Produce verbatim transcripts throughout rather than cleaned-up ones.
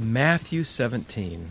Matthew seventeen.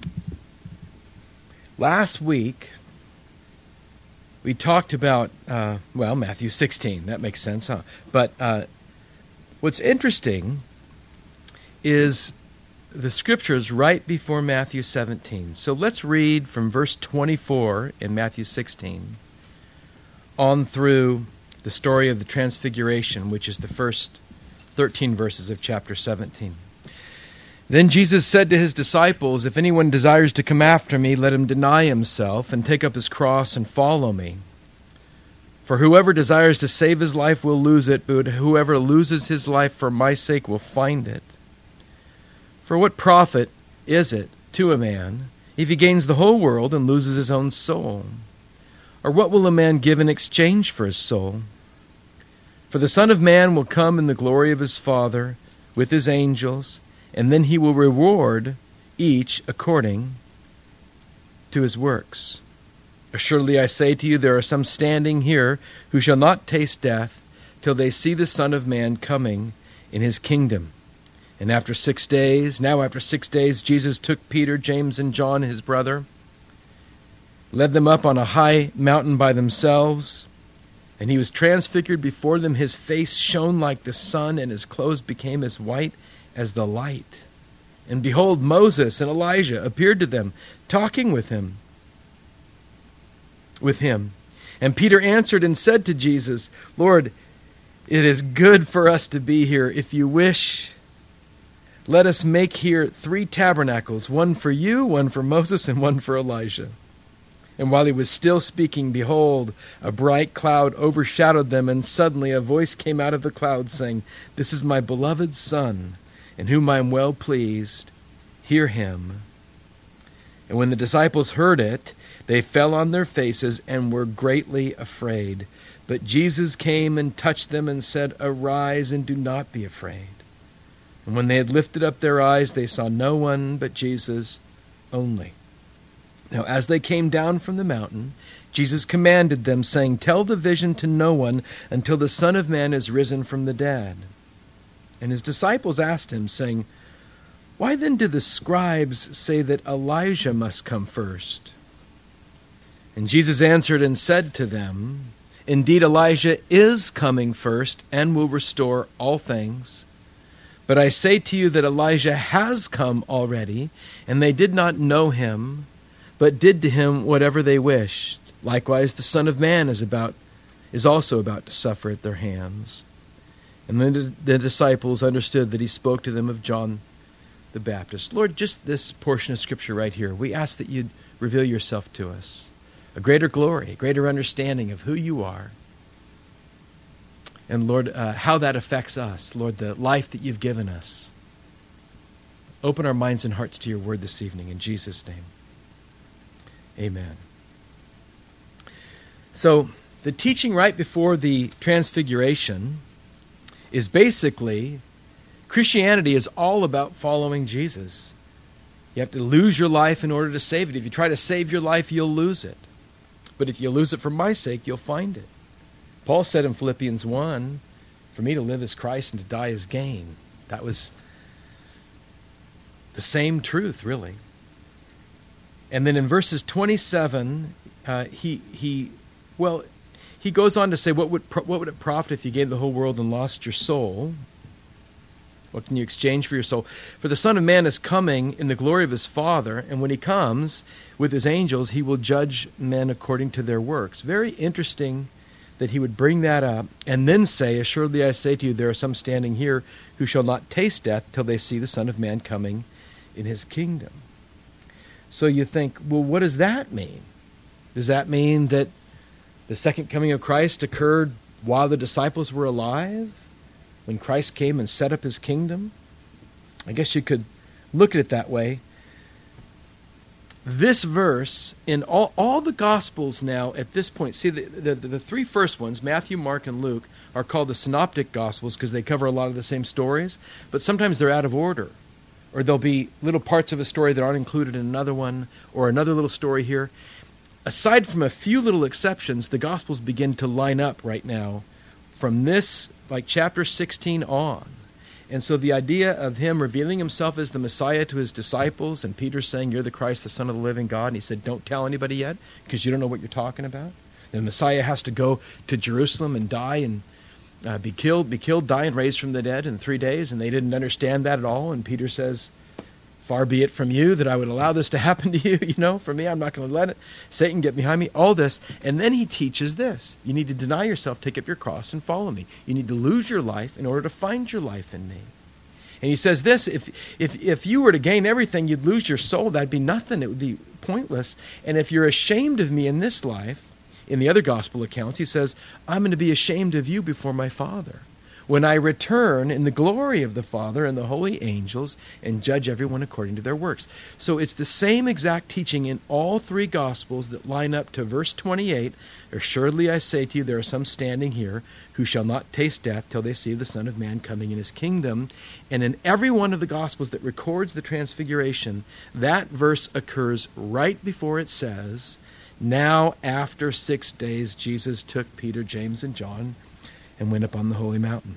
Last week, we talked about, uh, well, Matthew sixteen. That makes sense, huh? But uh, what's interesting is the scriptures right before Matthew seventeen. So let's read from verse twenty-four in Matthew sixteen on through the story of the Transfiguration, which is the first thirteen verses of chapter seventeen. Then Jesus said to his disciples, "If anyone desires to come after me, let him deny himself and take up his cross and follow me. For whoever desires to save his life will lose it, but whoever loses his life for my sake will find it. For what profit is it to a man if he gains the whole world and loses his own soul? Or what will a man give in exchange for his soul? For the Son of Man will come in the glory of his Father with his angels, and then he will reward each according to his works. Assuredly I say to you, there are some standing here who shall not taste death till they see the Son of Man coming in his kingdom." And after six days, now after six days, Jesus took Peter, James, and John, his brother, led them up on a high mountain by themselves, and he was transfigured before them. His face shone like the sun, and his clothes became as white as the light. And behold, Moses and Elijah appeared to them, talking with him. With him. And Peter answered and said to Jesus, "Lord, it is good for us to be here. If you wish, let us make here three tabernacles, one for you, one for Moses, and one for Elijah." And while he was still speaking, behold, a bright cloud overshadowed them, and suddenly a voice came out of the cloud, saying, "This is my beloved Son, in whom I am well pleased. Hear him." And when the disciples heard it, they fell on their faces and were greatly afraid. But Jesus came and touched them and said, "Arise and do not be afraid." And when they had lifted up their eyes, they saw no one but Jesus only. Now as they came down from the mountain, Jesus commanded them, saying, "Tell the vision to no one until the Son of Man is risen from the dead." And his disciples asked him, saying, "Why then do the scribes say that Elijah must come first?" And Jesus answered and said to them, "Indeed, Elijah is coming first and will restore all things. But I say to you that Elijah has come already, and they did not know him, but did to him whatever they wished. Likewise, the Son of Man is about is also about to suffer at their hands." And then the disciples understood that he spoke to them of John the Baptist. Lord, just this portion of Scripture right here, we ask that you'd reveal yourself to us, a greater glory, a greater understanding of who you are. And Lord, uh, how that affects us, Lord, the life that you've given us. Open our minds and hearts to your word this evening, in Jesus' name. Amen. So, the teaching right before the Transfiguration is basically, Christianity is all about following Jesus. You have to lose your life in order to save it. If you try to save your life, you'll lose it. But if you lose it for my sake, you'll find it. Paul said in Philippians one, "For me to live is Christ and to die is gain." That was the same truth, really. And then in verses twenty-seven, uh, he he, well, he goes on to say, what would what would it profit if you gained the whole world and lost your soul? What can you exchange for your soul? For the Son of Man is coming in the glory of his Father, and when he comes with his angels, he will judge men according to their works. Very interesting that he would bring that up and then say, "Assuredly I say to you, there are some standing here who shall not taste death till they see the Son of Man coming in his kingdom." So you think, well, what does that mean? Does that mean that the second coming of Christ occurred while the disciples were alive, when Christ came and set up his kingdom? I guess you could look at it that way. This verse, in all, all the Gospels now at this point, see the, the, the three first ones, Matthew, Mark, and Luke, are called the Synoptic Gospels because they cover a lot of the same stories, but sometimes they're out of order. Or there'll be little parts of a story that aren't included in another one, or another little story here. Aside from a few little exceptions, the Gospels begin to line up right now from this, like chapter sixteen on. And so the idea of him revealing himself as the Messiah to his disciples, and Peter saying, you're the Christ, the Son of the living God, and he said, don't tell anybody yet, because you don't know what you're talking about. The Messiah has to go to Jerusalem and die and uh, be killed, be killed, die, and raised from the dead in three days, and they didn't understand that at all. And Peter says, far be it from you that I would allow this to happen to you. You know, for me, I'm not going to let it. Satan, get behind me. All this. And then he teaches this. You need to deny yourself, take up your cross, and follow me. You need to lose your life in order to find your life in me. And he says this, if, if, if you were to gain everything, you'd lose your soul. That'd be nothing. It would be pointless. And if you're ashamed of me in this life, in the other gospel accounts, he says, I'm going to be ashamed of you before my Father when I return in the glory of the Father and the holy angels and judge everyone according to their works. So it's the same exact teaching in all three Gospels that line up to verse twenty-eight. Assuredly I say to you, there are some standing here who shall not taste death till they see the Son of Man coming in his kingdom. And in every one of the Gospels that records the transfiguration, that verse occurs right before it says, now after six days Jesus took Peter, James, and John and went up on the holy mountain.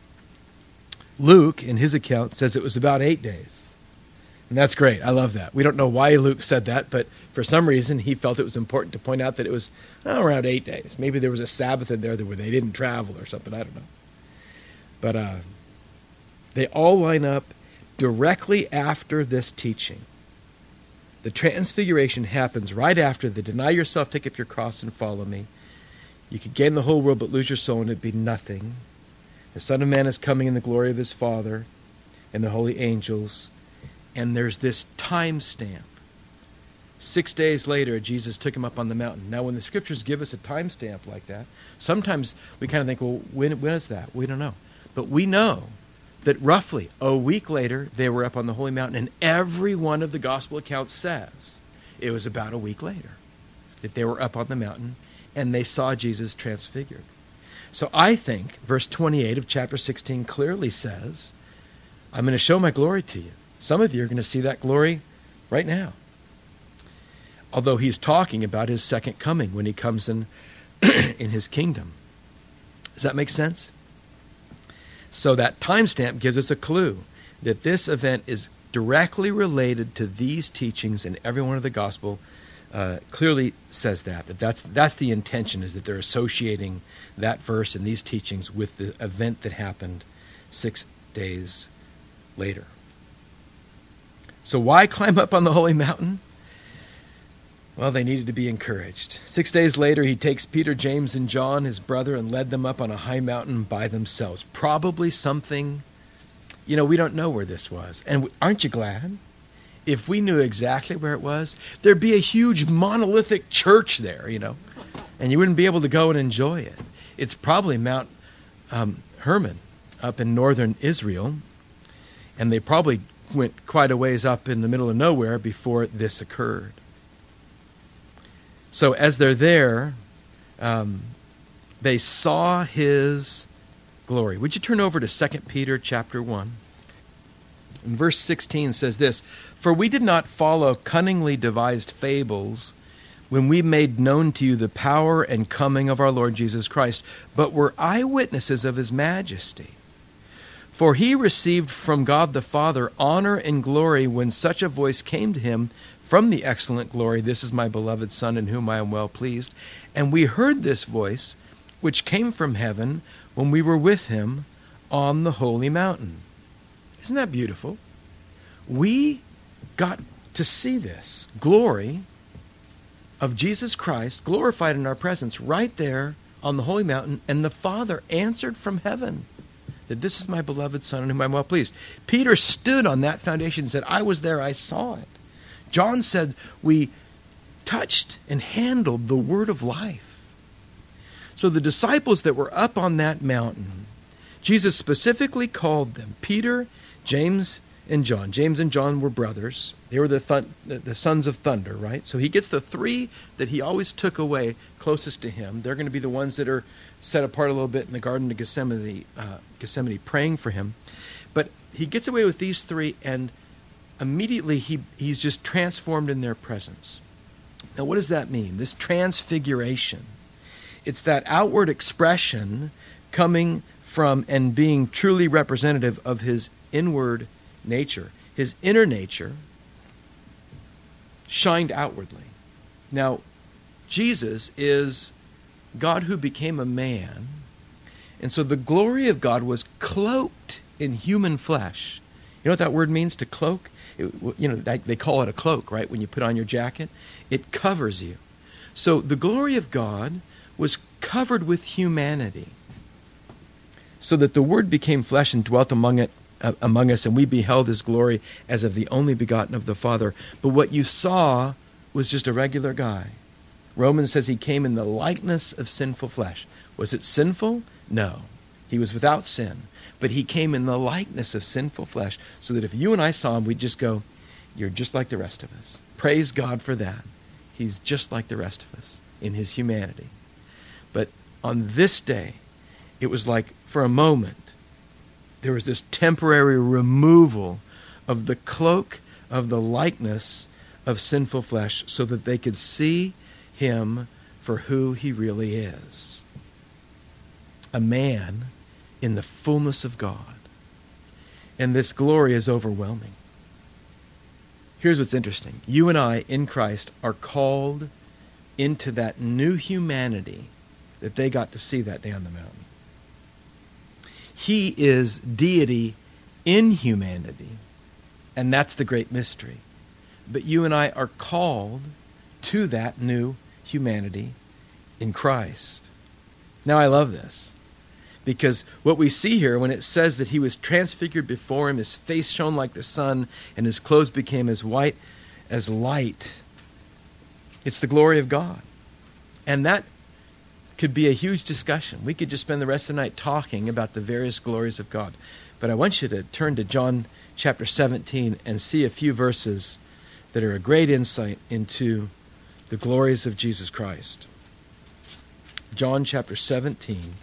Luke, in his account, says it was about eight days. And that's great. I love that. We don't know why Luke said that, but for some reason he felt it was important to point out that it was oh, around eight days. Maybe there was a Sabbath in there where they didn't travel or something. I don't know. But uh, they all line up directly after this teaching. The transfiguration happens right after the deny yourself, take up your cross, and follow me. You could gain the whole world but lose your soul, and it'd be nothing. The Son of Man is coming in the glory of his Father and the holy angels. And there's this time stamp. Six days later, Jesus took him up on the mountain. Now, when the Scriptures give us a time stamp like that, sometimes we kind of think, well, when, when is that? We don't know. But we know that roughly a week later, they were up on the holy mountain, and every one of the gospel accounts says it was about a week later that they were up on the mountain and they saw Jesus transfigured. So I think verse twenty-eight of chapter sixteen clearly says, I'm going to show my glory to you. Some of you are going to see that glory right now. Although he's talking about his second coming when he comes in in his kingdom. Does that make sense? So that timestamp gives us a clue that this event is directly related to these teachings, and every one of the gospel uh, clearly says that. That that's, that's the intention, is that they're associating that verse and these teachings with the event that happened six days later. So why climb up on the holy mountain? Well, they needed to be encouraged. Six days later, he takes Peter, James, and John, his brother, and led them up on a high mountain by themselves. Probably something, you know, we don't know where this was. And aren't you glad? If we knew exactly where it was, there'd be a huge monolithic church there, you know, and you wouldn't be able to go and enjoy it. It's probably Mount um, Hermon up in northern Israel, and they probably went quite a ways up in the middle of nowhere before this occurred. So as they're there, um, they saw his glory. Would you turn over to Second Peter chapter one? And verse sixteen says this, for we did not follow cunningly devised fables when we made known to you the power and coming of our Lord Jesus Christ, but were eyewitnesses of his majesty. For he received from God the Father honor and glory when such a voice came to him from the excellent glory, this is my beloved Son in whom I am well pleased. And we heard this voice, which came from heaven when we were with him on the holy mountain. Isn't that beautiful? We got to see this glory of Jesus Christ glorified in our presence right there on the holy mountain, and the Father answered from heaven that this is my beloved Son in whom I'm well pleased. Peter stood on that foundation and said, I was there, I saw it. John said, we touched and handled the word of life. So the disciples that were up on that mountain, Jesus specifically called them Peter, James, and John. James and John were brothers. They were the, thun- the sons of thunder, right? So he gets the three that he always took away closest to him. They're going to be the ones that are set apart a little bit in the Garden of Gethsemane, uh, Gethsemane praying for him. But he gets away with these three, and immediately he, he's just transformed in their presence. Now, what does that mean? This transfiguration. It's that outward expression coming from and being truly representative of his inward nature. His inner nature shined outwardly. Now, Jesus is God who became a man, and so the glory of God was cloaked in human flesh. You know what that word means, to cloak? It, you know, they call it a cloak, right? When you put on your jacket, it covers you. So the glory of God was covered with humanity, so that the Word became flesh and dwelt among it, uh, among us, and we beheld his glory as of the only begotten of the Father. But what you saw was just a regular guy. Romans says he came in the likeness of sinful flesh. Was it sinful? No. He was without sin. But he came in the likeness of sinful flesh, so that if you and I saw him, we'd just go, you're just like the rest of us. Praise God for that. He's just like the rest of us in his humanity. But on this day, it was like, for a moment, there was this temporary removal of the cloak of the likeness of sinful flesh, so that they could see him for who he really is. A man in the fullness of God. And this glory is overwhelming. Here's what's interesting. You and I, in Christ, are called into that new humanity that they got to see that day on the mountain. He is deity in humanity, and that's the great mystery. But you and I are called to that new humanity in Christ. Now, I love this, because what we see here, when it says that he was transfigured before him, his face shone like the sun, and his clothes became as white as light, it's the glory of God. And that could be a huge discussion. We could just spend the rest of the night talking about the various glories of God. But I want you to turn to John chapter seventeen and see a few verses that are a great insight into the glories of Jesus Christ. John chapter seventeen.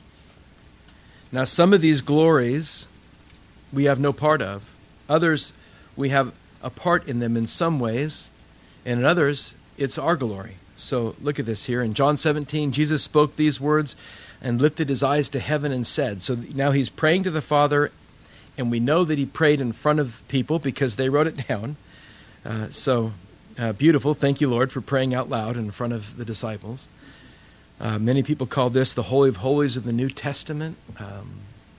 Now, some of these glories we have no part of. Others, we have a part in them in some ways, and in others, it's our glory. So look at this here. In John seventeen, Jesus spoke these words and lifted his eyes to heaven and said, so now he's praying to the Father, and we know that he prayed in front of people because they wrote it down. Uh, so uh, beautiful. Thank you, Lord, for praying out loud in front of the disciples. Uh, many people call this the Holy of Holies of the New Testament. Um,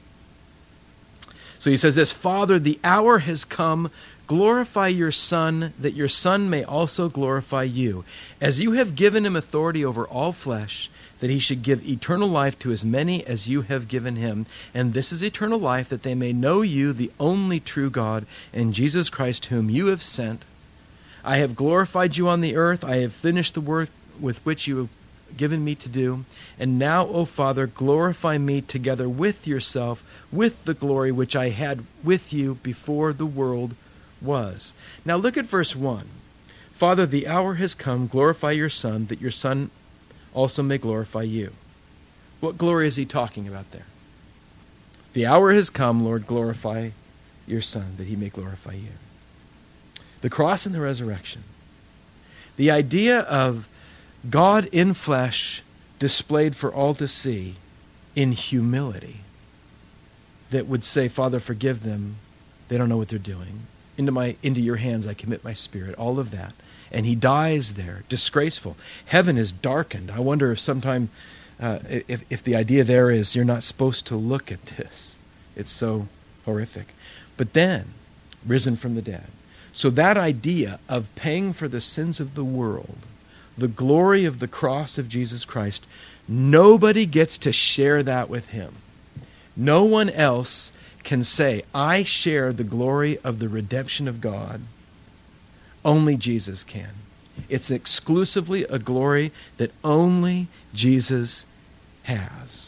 so he says this, Father, the hour has come. Glorify your Son, that your Son may also glorify you, as you have given him authority over all flesh, that he should give eternal life to as many as you have given him. And this is eternal life, that they may know you, the only true God, and Jesus Christ, whom you have sent. I have glorified you on the earth. I have finished the work with which you have given me to do. And now, O Father, glorify me together with yourself, with the glory which I had with you before the world was. Now look at verse one. Father, the hour has come. Glorify your Son, that your Son also may glorify you. What glory is he talking about there? The hour has come, Lord, glorify your Son, that he may glorify you. The cross and the resurrection. The idea of God in flesh displayed for all to see in humility, that would say, Father, forgive them. They don't know what they're doing. Into my into your hands I commit my spirit. All of that. And he dies there, disgraceful. Heaven is darkened. I wonder if sometime, uh, if, if the idea there is you're not supposed to look at this. It's so horrific. But then, risen from the dead. So that idea of paying for the sins of the world, the glory of the cross of Jesus Christ, nobody gets to share that with him. No one else can say, I share the glory of the redemption of God. Only Jesus can. It's exclusively a glory that only Jesus has.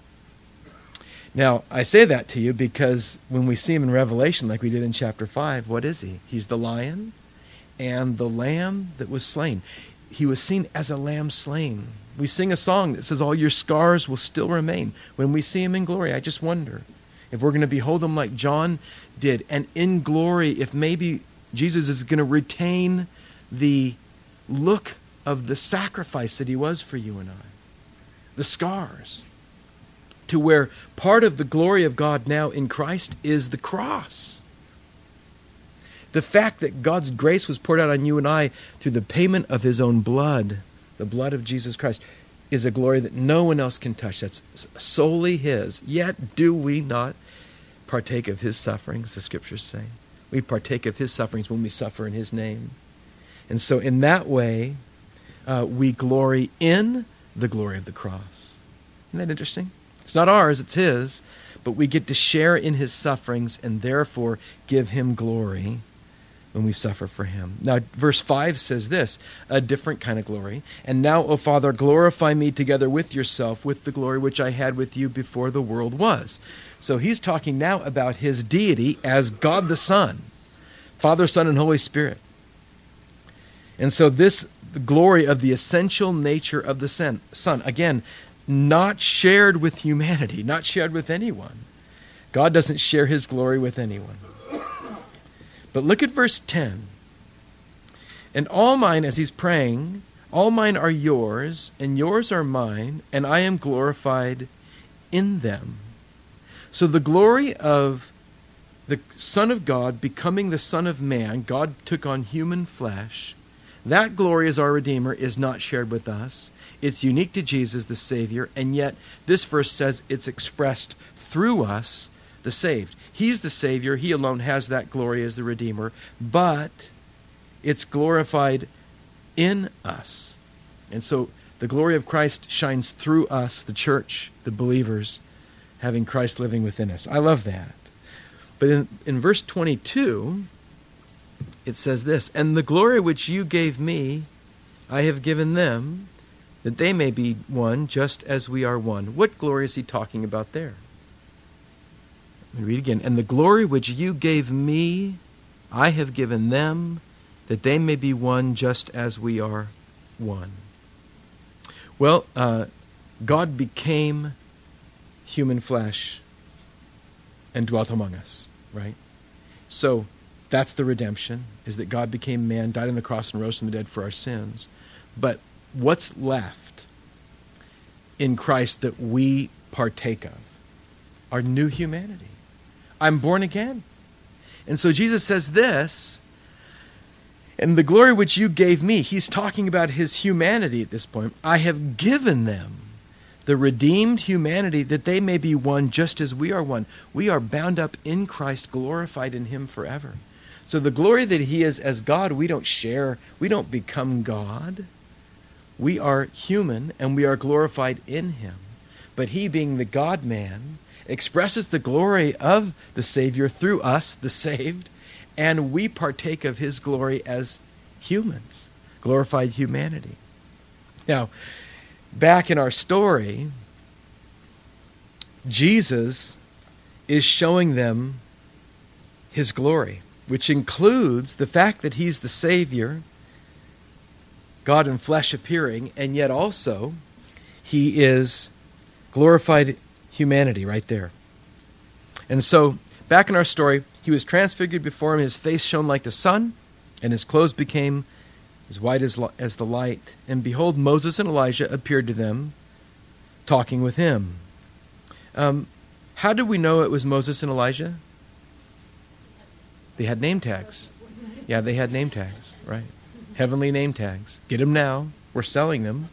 Now, I say that to you because when we see him in Revelation, like we did in chapter five, what is he? He's the lion and the lamb that was slain. He was seen as a lamb slain. We sing a song that says, all your scars will still remain. When we see him in glory, I just wonder if we're going to behold him like John did, and in glory, if maybe Jesus is going to retain the look of the sacrifice that he was for you and I. The scars. to where part of the glory of God now in Christ is the cross. The fact that God's grace was poured out on you and I through the payment of his own blood, the blood of Jesus Christ, is a glory that no one else can touch. That's solely his. Yet do we not partake of his sufferings, the scriptures say. We partake of his sufferings when we suffer in his name. And so in that way, uh, we glory in the glory of the cross. Isn't that interesting? It's not ours, it's his, but we get to share in his sufferings and therefore give him glory when we suffer for him. Now, verse five says this, a different kind of glory. And now, O Father, glorify me together with yourself, with the glory which I had with you before the world was. So he's talking now about his deity as God the Son, Father, Son, and Holy Spirit. And so this the glory of the essential nature of the Son, again, not shared with humanity, not shared with anyone. God doesn't share his glory with anyone. But look at verse ten. And all mine, as he's praying, all mine are yours, and yours are mine, and I am glorified in them. So the glory of the Son of God becoming the Son of Man, God took on human flesh, that glory as our Redeemer is not shared with us. It's unique to Jesus, the Savior, and yet this verse says it's expressed through us, the saved. He's the Savior. He alone has that glory as the Redeemer, but it's glorified in us. And so the glory of Christ shines through us, the church, the believers, having Christ living within us. I love that. But in, in verse twenty-two, it says this, and the glory which you gave me, I have given them, that they may be one, just as we are one. What glory is he talking about there? Let me read again. And the glory which you gave me, I have given them, that they may be one, just as we are one. Well, uh, God became human flesh and dwelt among us, right? So that's the redemption, is that God became man, died on the cross, and rose from the dead for our sins. But what's left in Christ that we partake of? Our new humanity. I'm born again. And so Jesus says this, and the glory which you gave me, he's talking about his humanity at this point, I have given them the redeemed humanity that they may be one just as we are one. We are bound up in Christ, glorified in him forever. So the glory that he is as God, we don't share. We don't become God. We are human and we are glorified in him. But he, being the God-man, expresses the glory of the Savior through us, the saved, and we partake of his glory as humans, glorified humanity. Now, back in our story, Jesus is showing them his glory, which includes the fact that he's the Savior, God in flesh appearing, and yet also he is glorified humanity right there. And so, back in our story, he was transfigured before him, his face shone like the sun, and his clothes became as white as, as the light. And behold, Moses and Elijah appeared to them, talking with him. Um, how did we know it was Moses and Elijah? They had name tags. Yeah, they had name tags, right? Heavenly name tags. Get them now. We're selling them.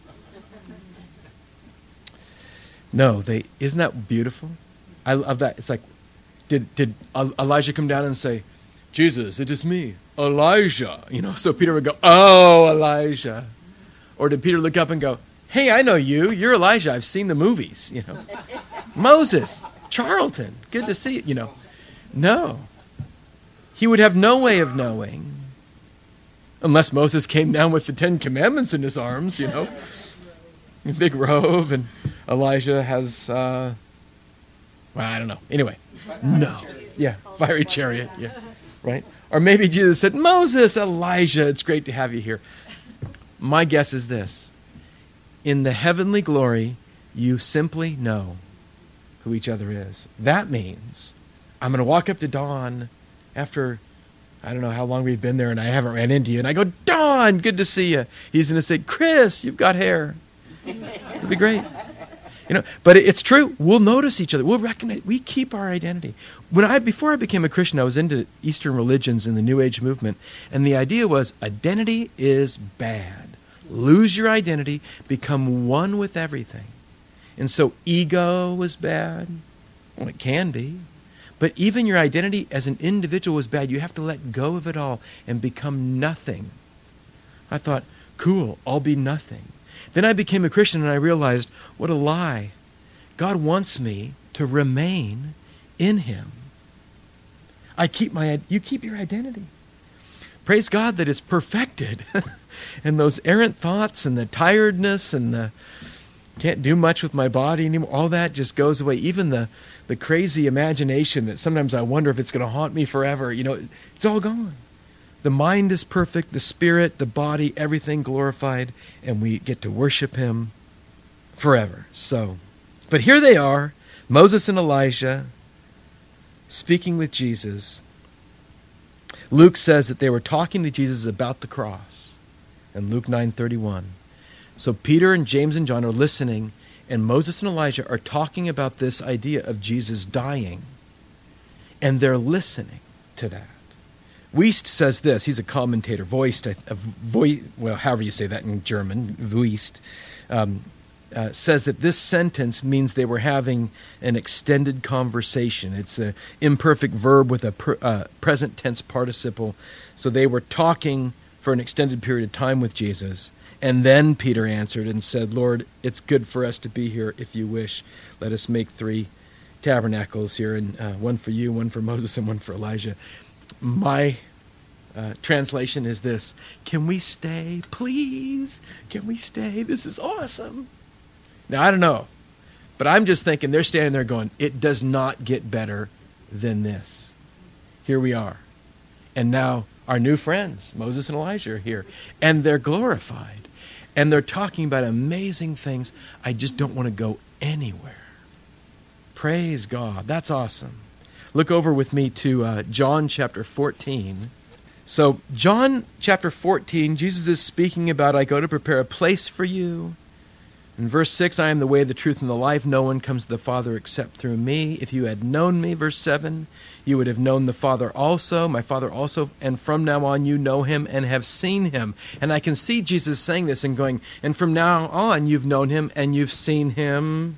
No, they isn't that beautiful? I love that. It's like, did did Elijah come down and say, Jesus, it is me, Elijah? You know, so Peter would go, oh, Elijah. Or did Peter look up and go, hey, I know you. You're Elijah. I've seen the movies, you know. Moses, Charlton, good to see you, you know. No. He would have no way of knowing unless Moses came down with the Ten Commandments in his arms, you know. A big robe, and Elijah has, uh, well, I don't know. Anyway, no. Yeah, fiery chariot, yeah, right? Or maybe Jesus said, Moses, Elijah, it's great to have you here. My guess is this. In the heavenly glory, you simply know who each other is. That means I'm going to walk up to Don after, I don't know how long we've been there, and I haven't ran into you, and I go, Don, good to see you. He's going to say, Chris, you've got hair. It'd be great. You know, but it's true. We'll notice each other. We'll recognize. We keep our identity. When I before I became a Christian, I was into Eastern religions in the New Age movement, and the idea was identity is bad. Lose your identity, become one with everything. And so ego was bad. Well, it can be. But even your identity as an individual was bad. You have to let go of it all and become nothing. I thought, cool, I'll be nothing. Then I became a Christian and I realized, what a lie. God wants me to remain in Him. I keep my, you keep your identity. Praise God that it's perfected. And those errant thoughts and the tiredness and the can't do much with my body anymore, all that just goes away. Even the, the crazy imagination that sometimes I wonder if it's going to haunt me forever, you know, it's all gone. The mind is perfect, the spirit, the body, everything glorified, and we get to worship Him forever. So, but here they are, Moses and Elijah, speaking with Jesus. Luke says that they were talking to Jesus about the cross in Luke nine thirty-one. So Peter and James and John are listening, and Moses and Elijah are talking about this idea of Jesus dying, and they're listening to that. Wiest says this. He's a commentator. Voist, a vo- well, however you say that in German, Wiest, um, uh, says that this sentence means they were having an extended conversation. It's an imperfect verb with a pr- uh, present tense participle. So they were talking for an extended period of time with Jesus. And then Peter answered and said, Lord, it's good for us to be here. If you wish, let us make three tabernacles here, and uh, one for you, one for Moses, and one for Elijah. My uh, translation is this: can we stay, please? Can we stay? This is awesome. Now, I don't know, but I'm just thinking they're standing there going, it does not get better than this. Here we are. And now our new friends, Moses and Elijah, are here, and they're glorified. And they're talking about amazing things. I just don't want to go anywhere. Praise God. That's awesome. Look over with me to uh, John chapter fourteen. So John chapter fourteen, Jesus is speaking about, I go to prepare a place for you. In verse six, I am the way, the truth, and the life. No one comes to the Father except through me. If you had known me, verse seven, you would have known the Father also, my Father also, and from now on you know Him and have seen Him. And I can see Jesus saying this and going, and from now on you've known Him and you've seen Him,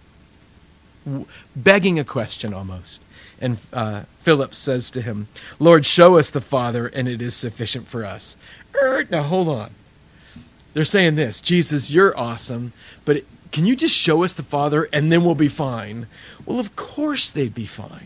begging a question almost. And uh, Philip says to him, Lord, show us the Father, and it is sufficient for us. Er, now, hold on. They're saying this, Jesus, you're awesome, but can you just show us the Father, and then we'll be fine? Well, of course they'd be fine.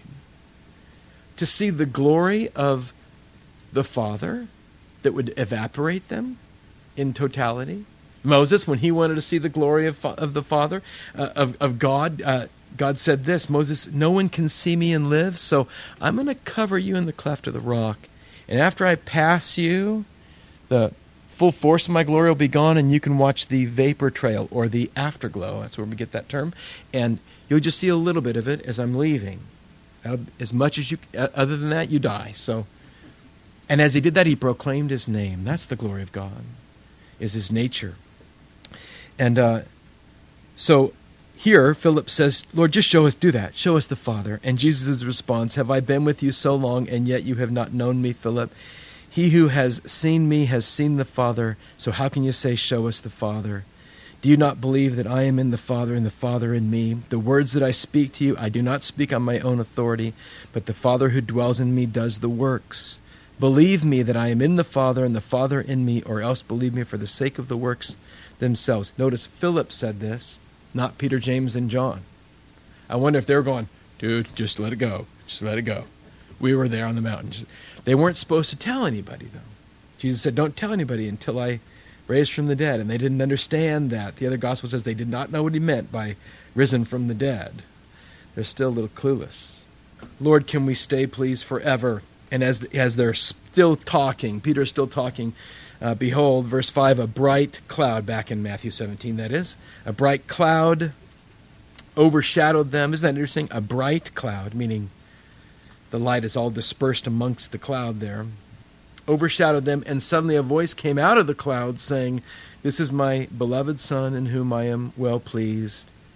To see the glory of the Father that would evaporate them in totality. Moses, when he wanted to see the glory of, of the Father, uh, of, of God, uh, God said this, Moses, no one can see me and live, so I'm going to cover you in the cleft of the rock. And after I pass you, the full force of my glory will be gone, and you can watch the vapor trail or the afterglow. That's where we get that term. And you'll just see a little bit of it as I'm leaving. As much as you, other than that, you die. So, and as he did that, he proclaimed his name. That's the glory of God, is his nature. And uh, so here, Philip says, Lord, just show us, do that. Show us the Father. And Jesus' response, have I been with you so long, and yet you have not known me, Philip? He who has seen me has seen the Father. So how can you say, show us the Father? Do you not believe that I am in the Father and the Father in me? The words that I speak to you, I do not speak on my own authority, but the Father who dwells in me does the works. Believe me that I am in the Father and the Father in me, or else believe me for the sake of the works themselves. Notice Philip said this, not Peter, James, and John. I wonder if they were going, dude, just let it go. Just let it go. We were there on the mountain. Just, they weren't supposed to tell anybody, though. Jesus said, don't tell anybody until I raise from the dead. And they didn't understand that. The other gospel says they did not know what he meant by risen from the dead. They're still a little clueless. Lord, can we stay, please, forever? And as, as they're still talking, Peter's still talking, Uh, behold, verse five, a bright cloud, back in Matthew seventeen, that is. A bright cloud overshadowed them. Isn't that interesting? A bright cloud, meaning the light is all dispersed amongst the cloud there. Overshadowed them, and suddenly a voice came out of the cloud saying, this is my beloved Son in whom I am well pleased.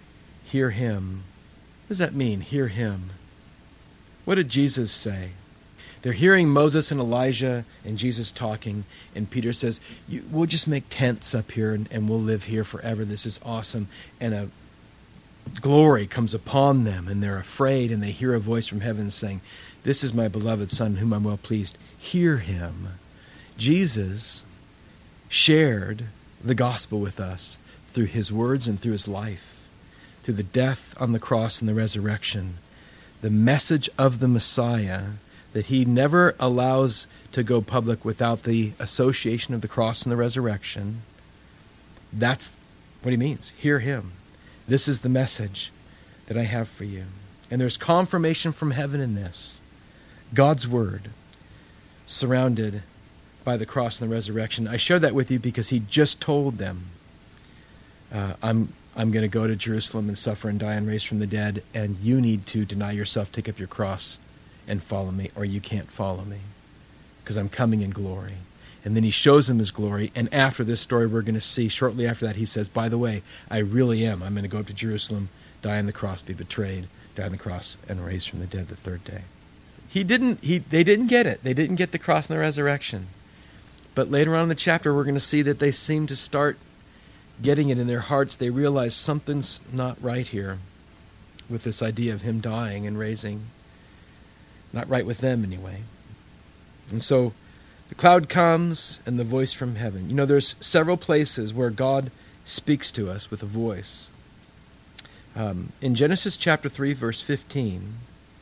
hear him. What does that mean, hear him? What did Jesus say? They're hearing Moses and Elijah and Jesus talking, and Peter says, you, we'll just make tents up here and, and we'll live here forever. This is awesome. And a glory comes upon them, and they're afraid, and they hear a voice from heaven saying, this is my beloved Son, whom I'm well pleased. Hear him. Jesus shared the gospel with us through his words and through his life, through the death on the cross and the resurrection. The message of the Messiah that he never allows to go public without the association of the cross and the resurrection. That's what he means. Hear him. This is the message that I have for you. And there's confirmation from heaven in this. God's word, surrounded by the cross and the resurrection. I share that with you because he just told them, uh, I'm I'm going to go to Jerusalem and suffer and die and raise from the dead, and you need to deny yourself, take up your cross, and follow me, or you can't follow me, because I'm coming in glory. And then he shows them his glory, and after this story we're going to see, shortly after that, he says, by the way, I really am. I'm going to go up to Jerusalem, die on the cross, be betrayed, die on the cross, and raise from the dead the third day. He didn't, he, they didn't get it. They didn't get the cross and the resurrection. But later on in the chapter, we're going to see that they seem to start getting it in their hearts. They realize something's not right here with this idea of him dying and raising. Not right with them, anyway. And so the cloud comes and the voice from heaven. You know, there's several places where God speaks to us with a voice. Um, in Genesis chapter three, verse fifteen,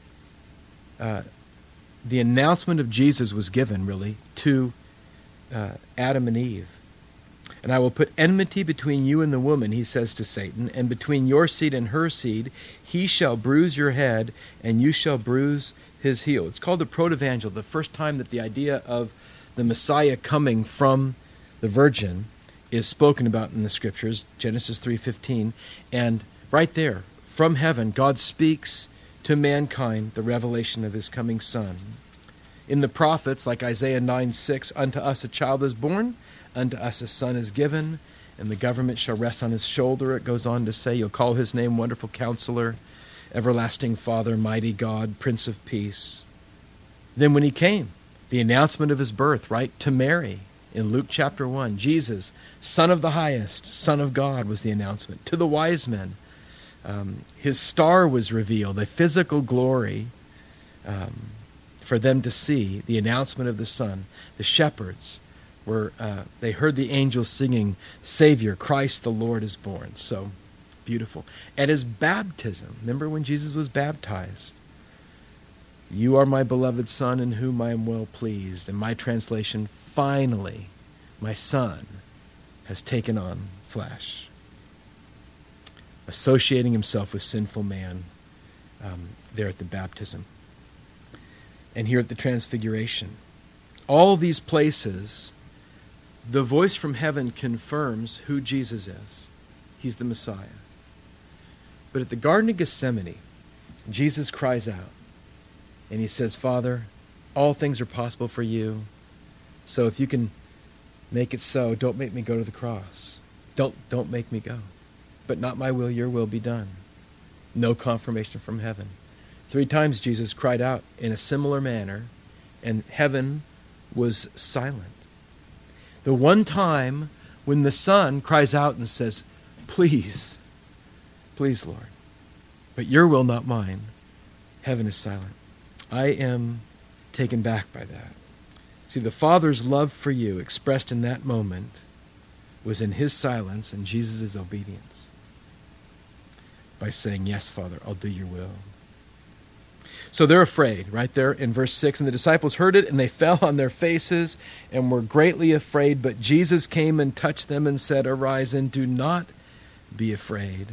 uh, the announcement of Jesus was given, really, to uh, Adam and Eve. And I will put enmity between you and the woman, he says to Satan, and between your seed and her seed. He shall bruise your head, and you shall bruise his heel. It's called the protevangel, the first time that the idea of the Messiah coming from the Virgin is spoken about in the Scriptures, Genesis three fifteen. And right there, from heaven, God speaks to mankind the revelation of his coming Son. In the prophets, like Isaiah nine six, unto us a child is born, unto us a son is given, and the government shall rest on his shoulder. It goes on to say, you'll call his name Wonderful Counselor, Everlasting Father, Mighty God, Prince of Peace. Then when he came, the announcement of his birth, right, to Mary in Luke chapter one, Jesus, Son of the Highest, Son of God was the announcement. To the wise men, um, his star was revealed, a physical glory um, for them to see, the announcement of the Son. The shepherds, where uh, they heard the angels singing, Savior, Christ the Lord is born. So beautiful. At his baptism, remember when Jesus was baptized? You are my beloved Son in whom I am well pleased. And my translation, finally, my Son has taken on flesh. Associating himself with sinful man um, there at the baptism. And here at the transfiguration. All these places, the voice from heaven confirms who Jesus is. He's the Messiah. But at the Garden of Gethsemane, Jesus cries out, and he says, Father, all things are possible for you, so if you can make it so, don't make me go to the cross. Don't, don't make me go. But not my will, your will be done. No confirmation from heaven. Three times Jesus cried out in a similar manner, and heaven was silent. The one time when the Son cries out and says, please, please, Lord, but your will, not mine, heaven is silent. I am taken back by that. See, the Father's love for you expressed in that moment was in his silence and Jesus' obedience by saying, yes, Father, I'll do your will. So they're afraid, right there in verse six. And the disciples heard it, and they fell on their faces and were greatly afraid. But Jesus came and touched them and said, arise and do not be afraid.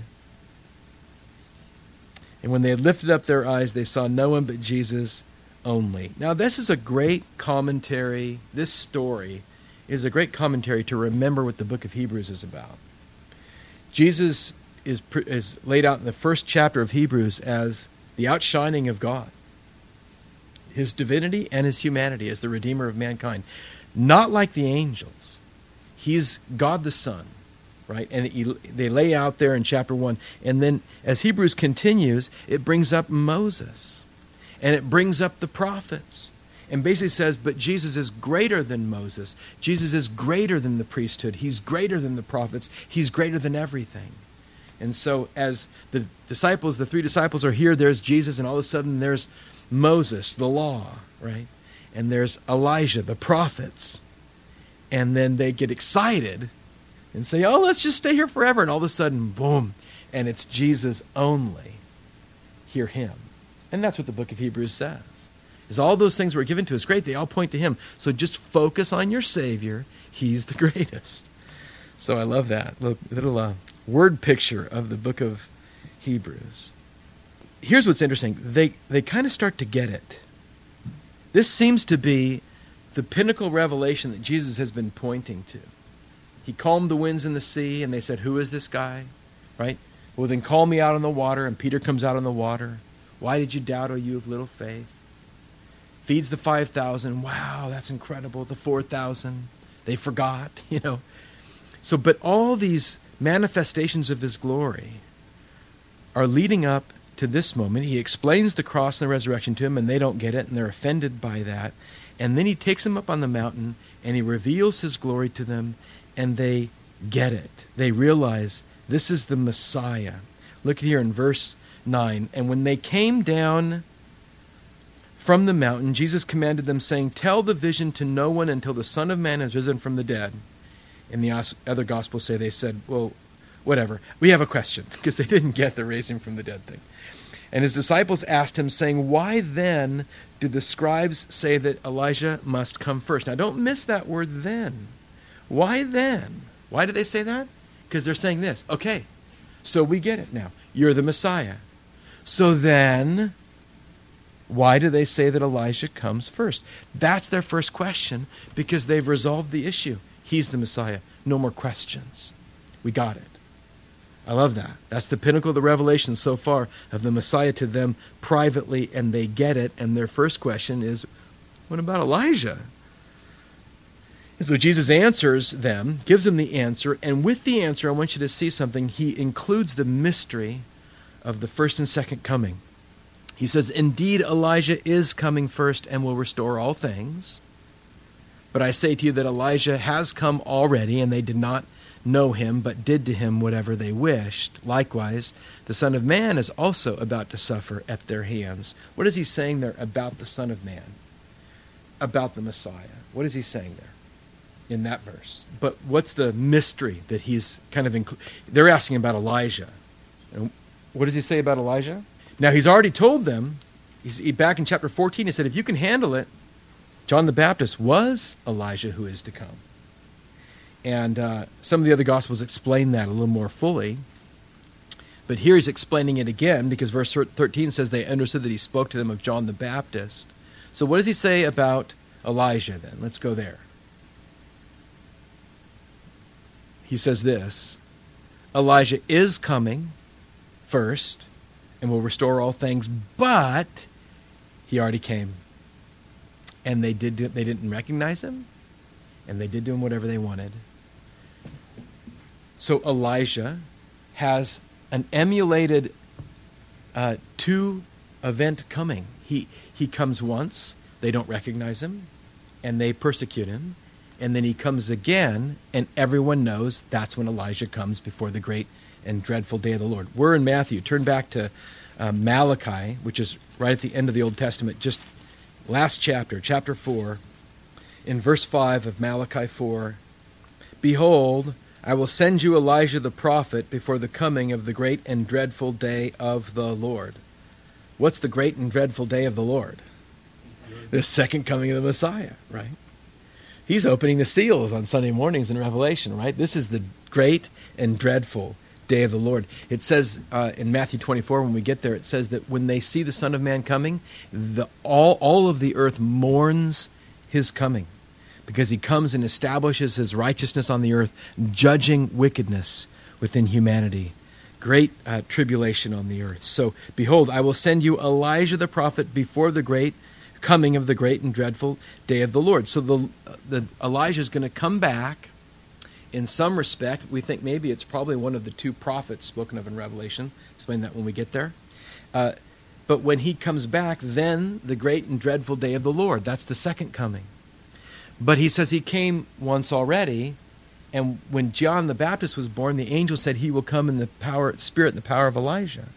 And when they had lifted up their eyes, they saw no one but Jesus only. Now, this is a great commentary. This story is a great commentary to remember what the book of Hebrews is about. Jesus is, is laid out in the first chapter of Hebrews as the outshining of God, his divinity and his humanity as the Redeemer of mankind. Not like the angels. He's God the Son, right? And he, they lay out there in chapter one. And then as Hebrews continues, it brings up Moses. And it brings up the prophets. And basically says, but Jesus is greater than Moses. Jesus is greater than the priesthood. He's greater than the prophets. He's greater than everything. And so as the disciples, the three disciples are here, there's Jesus, and all of a sudden there's Moses, the law, right? And there's Elijah, the prophets. And then they get excited and say, oh, let's just stay here forever. And all of a sudden, boom, and it's Jesus only. Hear him. And that's what the book of Hebrews says. Is all those things were given to us. Great, they all point to him. So just focus on your Savior. He's the greatest. So I love that. Little, little uh, word picture of the book of Hebrews. Here's what's interesting. They, they kind of start to get it. This seems to be the pinnacle revelation that Jesus has been pointing to. He calmed the winds and the sea, and they said, who is this guy? Right? Well, then call me out on the water, and Peter comes out on the water. Why did you doubt, O you of little faith? Feeds the five thousand. Wow, that's incredible. The four thousand. They forgot, you know. So, but all these manifestations of his glory are leading up to this moment. He explains the cross and the resurrection to him, and they don't get it, and they're offended by that. And then he takes them up on the mountain, and he reveals his glory to them, and they get it. They realize this is the Messiah. Look here in verse nine. And when they came down from the mountain, Jesus commanded them, saying, tell the vision to no one until the Son of Man has risen from the dead. In the other Gospels say they said, well, whatever. We have a question, because they didn't get the raising from the dead thing. And his disciples asked him, saying, why then do the scribes say that Elijah must come first? Now, don't miss that word then. Why then? Why do they say that? Because they're saying this. Okay, so we get it now. You're the Messiah. So then, why do they say that Elijah comes first? That's their first question, because they've resolved the issue. He's the Messiah. No more questions. We got it. I love that. That's the pinnacle of the revelation so far of the Messiah to them privately, and they get it. And their first question is, what about Elijah? And so Jesus answers them, gives them the answer, and with the answer, I want you to see something. He includes the mystery of the first and second coming. He says, indeed, Elijah is coming first and will restore all things. But I say to you that Elijah has come already, and they did not know him, but did to him whatever they wished. Likewise, the Son of Man is also about to suffer at their hands. What is he saying there about the Son of Man? About the Messiah. What is he saying there in that verse? But what's the mystery that he's kind of inclu- They're asking about Elijah. And what does he say about Elijah? Now, he's already told them, he's, he, back in chapter fourteen, he said, if you can handle it, John the Baptist was Elijah who is to come. And uh, some of the other Gospels explain that a little more fully. But here he's explaining it again, because verse thirteen says they understood that he spoke to them of John the Baptist. So what does he say about Elijah then? Let's go there. He says this, Elijah is coming first and will restore all things, but he already came. And they did they didn't recognize him, and they did to him whatever they wanted. So Elijah has an emulated uh, two event coming. He he comes once, they don't recognize him, and they persecute him. And then he comes again, and everyone knows that's when Elijah comes before the great and dreadful day of the Lord. We're in Matthew. Turn back to uh, Malachi, which is right at the end of the Old Testament, just last chapter, chapter four, in verse five of Malachi four. Behold, I will send you Elijah the prophet before the coming of the great and dreadful day of the Lord. What's the great and dreadful day of the Lord? The second coming of the Messiah, right? He's opening the seals on Sunday mornings in Revelation, right? This is the great and dreadful day of the Lord. It says uh, in Matthew twenty-four, when we get there, it says that when they see the Son of Man coming, the, all, all of the earth mourns his coming, because he comes and establishes his righteousness on the earth, judging wickedness within humanity. Great uh, tribulation on the earth. So, behold, I will send you Elijah the prophet before the great coming of the great and dreadful day of the Lord. So the, the Elijah is going to come back, in some respect, we think maybe it's probably one of the two prophets spoken of in Revelation. Explain that when we get there. Uh, but when he comes back, then the great and dreadful day of the Lord. That's the second coming. But he says he came once already, and when John the Baptist was born, the angel said he will come in the power, spirit and the power of Elijah.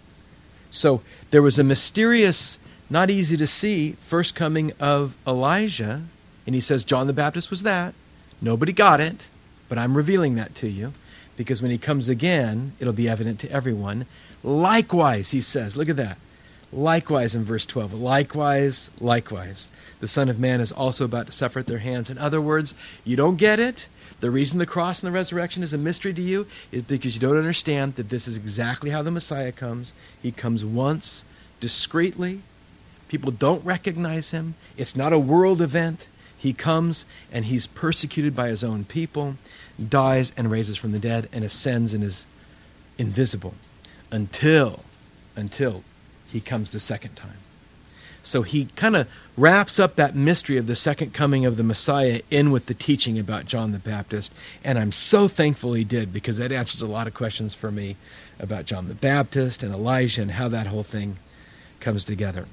So there was a mysterious, not easy to see, first coming of Elijah, and he says John the Baptist was that. Nobody got it, but I'm revealing that to you, because when he comes again, it'll be evident to everyone. Likewise, he says, look at that. Likewise in verse twelve, likewise, likewise, the Son of Man is also about to suffer at their hands. In other words, you don't get it. The reason the cross and the resurrection is a mystery to you is because you don't understand that this is exactly how the Messiah comes. He comes once, discreetly. People don't recognize him. It's not a world event. He comes and he's persecuted by his own people, dies and raises from the dead, and ascends and is invisible until, until he comes the second time. So he kind of wraps up that mystery of the second coming of the Messiah in with the teaching about John the Baptist. And I'm so thankful he did, because that answers a lot of questions for me about John the Baptist and Elijah and how that whole thing comes together.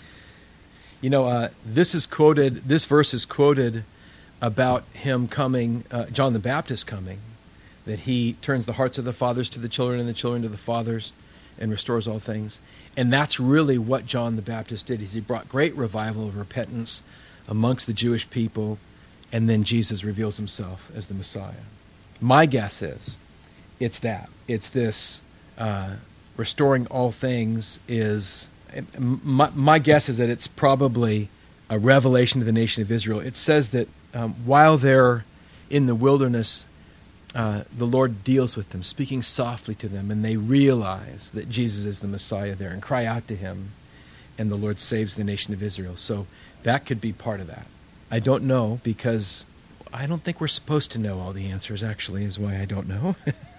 You know, uh, this is quoted, this verse is quoted about him coming, uh, John the Baptist coming, that he turns the hearts of the fathers to the children and the children to the fathers and restores all things. And that's really what John the Baptist did, is he brought great revival and repentance amongst the Jewish people, and then Jesus reveals himself as the Messiah. My guess is it's that. It's this uh, restoring all things is, my, my guess is that it's probably a revelation to the nation of Israel. It says that um, while they're in the wilderness, Uh, the Lord deals with them, speaking softly to them, and they realize that Jesus is the Messiah there and cry out to him, and the Lord saves the nation of Israel. So that could be part of that. I don't know, because I don't think we're supposed to know all the answers, actually, is why I don't know.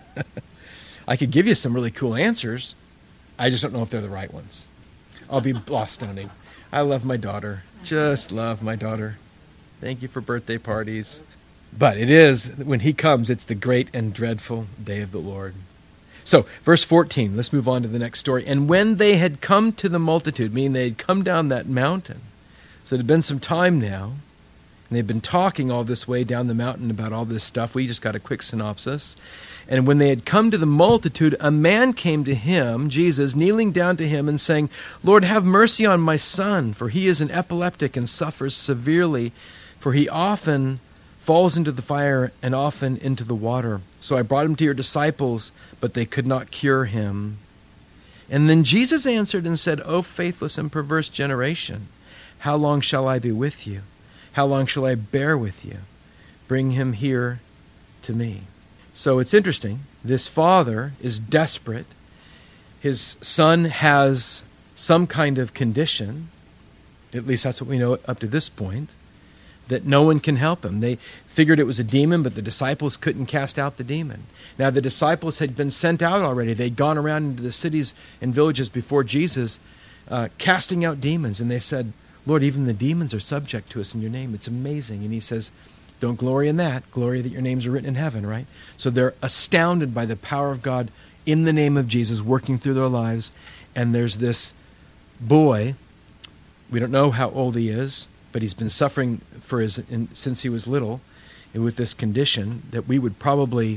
I could give you some really cool answers. I just don't know if they're the right ones. I'll be Bostonian. I love my daughter. Just love my daughter. Thank you for birthday parties. But it is, when he comes, it's the great and dreadful day of the Lord. So, verse fourteen, let's move on to the next story. And when they had come to the multitude, meaning they had come down that mountain, so it had been some time now, and they'd been talking all this way down the mountain about all this stuff. We just got a quick synopsis. And when they had come to the multitude, a man came to him, Jesus, kneeling down to him and saying, Lord, have mercy on my son, for he is an epileptic and suffers severely, for he often falls into the fire and often into the water. So I brought him to your disciples, but they could not cure him. And then Jesus answered and said, O faithless and perverse generation, how long shall I be with you? How long shall I bear with you? Bring him here to me. So it's interesting. This father is desperate. His son has some kind of condition. At least that's what we know up to this point. That no one can help him. They figured it was a demon, but the disciples couldn't cast out the demon. Now, the disciples had been sent out already. They'd gone around into the cities and villages before Jesus, uh, casting out demons. And they said, Lord, even the demons are subject to us in your name. It's amazing. And he says, don't glory in that. Glory that your names are written in heaven, right? So they're astounded by the power of God in the name of Jesus working through their lives. And there's this boy, we don't know how old he is, but he's been suffering for his in, since he was little with this condition that we would probably,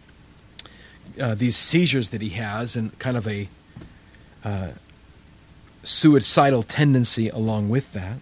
uh, these seizures that he has and kind of a uh, suicidal tendency along with that.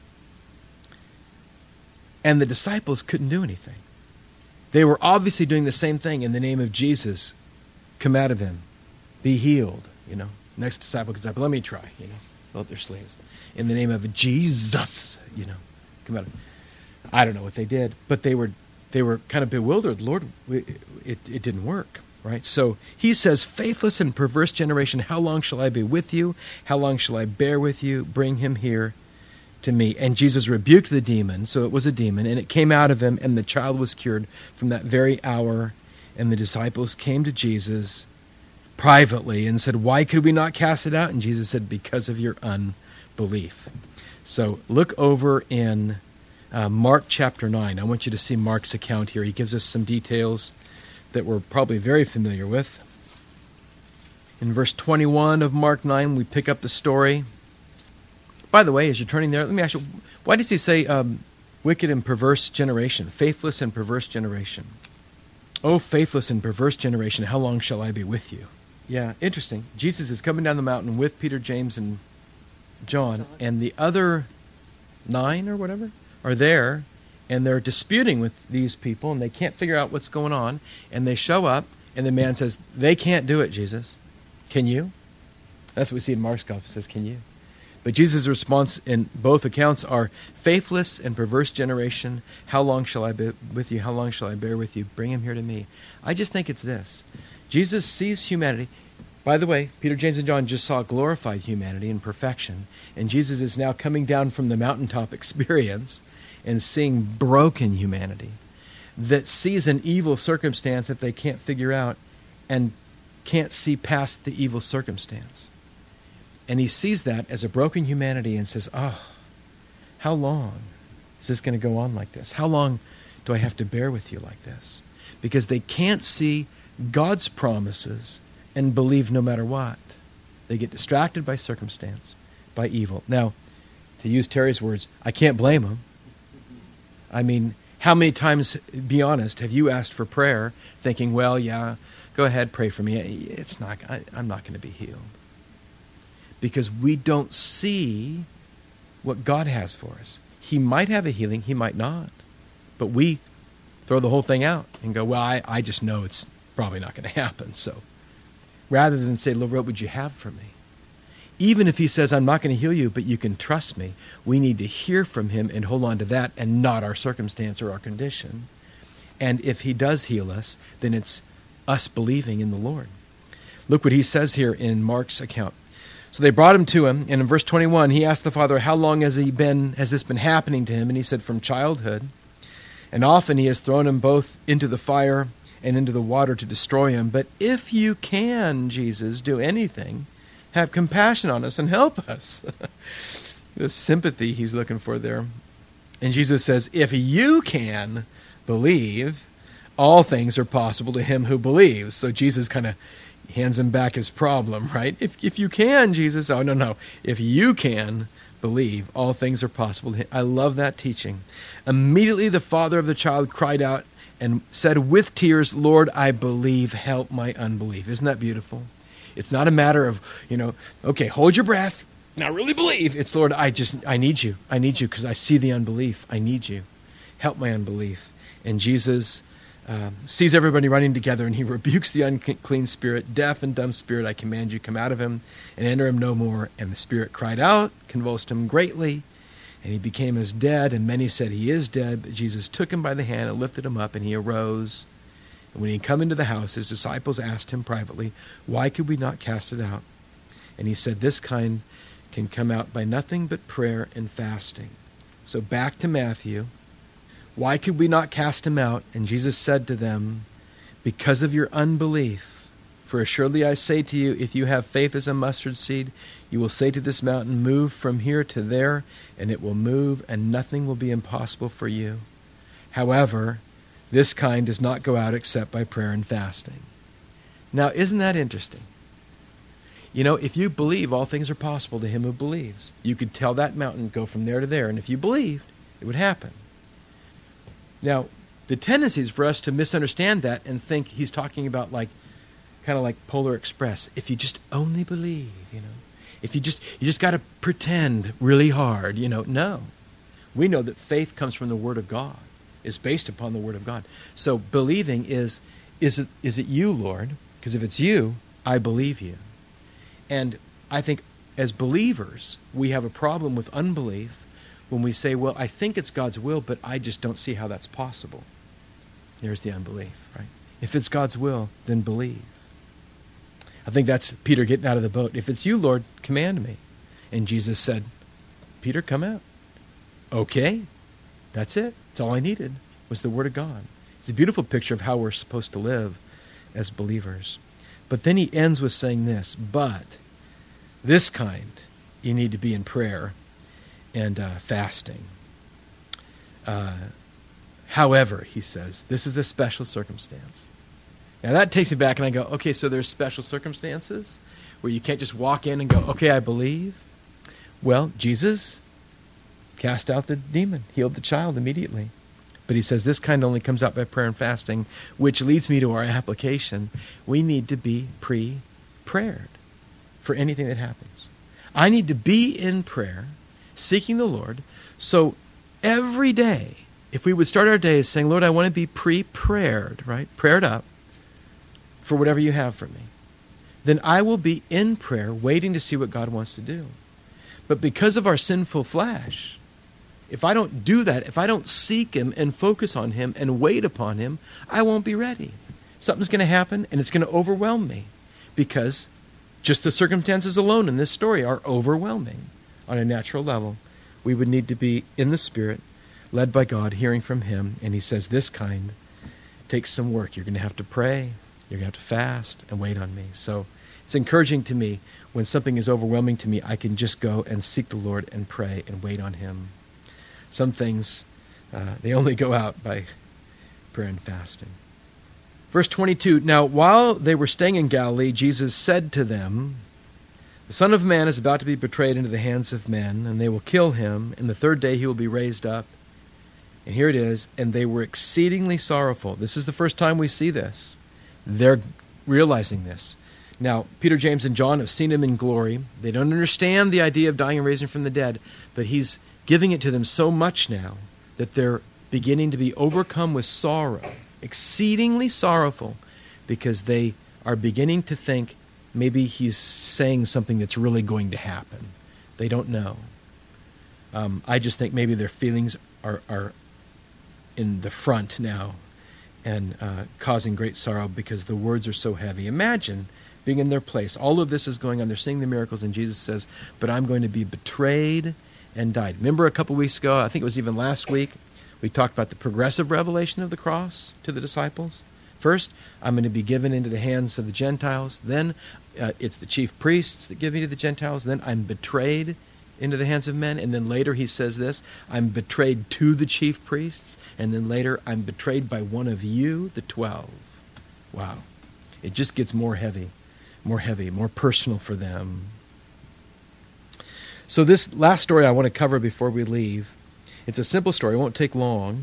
And the disciples couldn't do anything. They were obviously doing the same thing in the name of Jesus. Come out of him. Be healed, you know. Next disciple comes up, let me try, you know. Fill up their sleeves. In the name of Jesus, you know, come out. I don't know what they did, but they were they were kind of bewildered. Lord, it, it, it didn't work, right? So he says, faithless and perverse generation, how long shall I be with you? How long shall I bear with you? Bring him here to me. And Jesus rebuked the demon, so it was a demon, and it came out of him, and the child was cured from that very hour. And the disciples came to Jesus privately and said, why could we not cast it out? And Jesus said, because of your unbelief. So look over in uh, Mark chapter nine. I want you to see Mark's account here. He gives us some details that we're probably very familiar with. In verse twenty-one of Mark nine, we pick up the story. By the way, as you're turning there, let me ask you, why does he say um, wicked and perverse generation, faithless and perverse generation? Oh, faithless and perverse generation, how long shall I be with you? Yeah, interesting. Jesus is coming down the mountain with Peter, James, and John, and the other nine or whatever are there, and they're disputing with these people, and they can't figure out what's going on, and they show up, and the man says, they can't do it, Jesus. Can you? That's what we see in Mark's gospel. It says, can you? But Jesus' response in both accounts are, faithless and perverse generation, how long shall I be with you? How long shall I bear with you? Bring him here to me. I just think it's this. Jesus sees humanity. By the way, Peter, James, and John just saw glorified humanity in perfection, and Jesus is now coming down from the mountaintop experience and seeing broken humanity that sees an evil circumstance that they can't figure out and can't see past the evil circumstance. And he sees that as a broken humanity and says, oh, how long is this going to go on like this? How long do I have to bear with you like this? Because they can't see God's promises and believe no matter what. They get distracted by circumstance, by evil. Now, to use Terry's words, I can't blame them. I mean, how many times, be honest, have you asked for prayer thinking, well, yeah, go ahead, pray for me. It's not, I, I'm not going to be healed. Because we don't see what God has for us. He might have a healing, he might not. But we throw the whole thing out and go, well, I, I just know it's probably not going to happen. So rather than say, Lord, what would you have for me? Even if he says, I'm not going to heal you, but you can trust me, we need to hear from him and hold on to that and not our circumstance or our condition. And if he does heal us, then it's us believing in the Lord. Look what he says here in Mark's account. So they brought him to him, and in verse twenty-one, he asked the father, how long has he been, has this been happening to him? And he said, from childhood. And often he has thrown him both into the fire and into the water to destroy him. But if you can, Jesus, do anything, have compassion on us and help us. The sympathy he's looking for there. And Jesus says, if you can believe, all things are possible to him who believes. So Jesus kind of hands him back his problem, right? If if you can, Jesus. Oh, no, no. If you can believe, all things are possible to him. I love that teaching. Immediately the father of the child cried out and said with tears, Lord, I believe, help my unbelief. Isn't that beautiful? It's not a matter of, you know, okay, hold your breath. Now really believe. It's, Lord, I just, I need you. I need you because I see the unbelief. I need you. Help my unbelief. And Jesus uh, sees everybody running together and he rebukes the unclean spirit, deaf and dumb spirit, I command you, come out of him and enter him no more. And the spirit cried out, convulsed him greatly, and he became as dead. And many said he is dead. But Jesus took him by the hand and lifted him up, and he arose. And when he came into the house, his disciples asked him privately, why could we not cast it out? And he said, this kind can come out by nothing but prayer and fasting. So back to Matthew. Why could we not cast him out? And Jesus said to them, because of your unbelief. For assuredly I say to you, if you have faith as a mustard seed, you will say to this mountain, move from here to there, and it will move, and nothing will be impossible for you. However, this kind does not go out except by prayer and fasting. Now, isn't that interesting? You know, if you believe, all things are possible to him who believes. You could tell that mountain, go from there to there, and if you believed, it would happen. Now, the tendency is for us to misunderstand that and think he's talking about like, kind of like Polar Express. If you just only believe, you know. If you just, you just got to pretend really hard, you know. No. We know that faith comes from the Word of God. Is based upon the Word of God. So believing is, is it, is it you, Lord? Because if it's you, I believe you. And I think as believers, we have a problem with unbelief when we say, well, I think it's God's will, but I just don't see how that's possible. There's the unbelief, right? If it's God's will, then believe. I think that's Peter getting out of the boat. If it's you, Lord, command me. And Jesus said, Peter, come out. Okay, that's it. That's all I needed was the Word of God. It's a beautiful picture of how we're supposed to live as believers. But then he ends with saying this, but this kind, you need to be in prayer and uh, fasting. Uh, however, he says, this is a special circumstance. Now that takes me back and I go, okay, so there's special circumstances where you can't just walk in and go, okay, I believe. Well, Jesus cast out the demon, healed the child immediately. But he says this kind only comes out by prayer and fasting, which leads me to our application. We need to be pre-prayed for anything that happens. I need to be in prayer, seeking the Lord. So every day, if we would start our days saying, Lord, I want to be pre-prayed, right? Prayed up for whatever you have for me. Then I will be in prayer, waiting to see what God wants to do. But because of our sinful flesh, if I don't do that, if I don't seek him and focus on him and wait upon him, I won't be ready. Something's going to happen and it's going to overwhelm me because just the circumstances alone in this story are overwhelming on a natural level. We would need to be in the Spirit, led by God, hearing from him. And he says this kind takes some work. You're going to have to pray. You're going to have to fast and wait on me. So it's encouraging to me when something is overwhelming to me, I can just go and seek the Lord and pray and wait on him. Some things, uh, they only go out by prayer and fasting. Verse twenty-two, now while they were staying in Galilee, Jesus said to them, the Son of Man is about to be betrayed into the hands of men, and they will kill him, and the third day he will be raised up. And here it is, and they were exceedingly sorrowful. This is the first time we see this. They're realizing this. Now, Peter, James, and John have seen him in glory. They don't understand the idea of dying and raising from the dead, but he's giving it to them so much now that they're beginning to be overcome with sorrow, exceedingly sorrowful, because they are beginning to think maybe he's saying something that's really going to happen. They don't know. Um, I just think maybe their feelings are, are in the front now and uh, causing great sorrow because the words are so heavy. Imagine being in their place. All of this is going on. They're seeing the miracles, and Jesus says, but I'm going to be betrayed and died. Remember a couple weeks ago, I think it was even last week, we talked about the progressive revelation of the cross to the disciples. First, I'm going to be given into the hands of the Gentiles. Then uh, it's the chief priests that give me to the Gentiles. Then I'm betrayed into the hands of men. And then later he says this, I'm betrayed to the chief priests. And then later, I'm betrayed by one of you, the twelve. Wow. It just gets more heavy, more heavy, more personal for them. So this last story I want to cover before we leave, it's a simple story. It won't take long.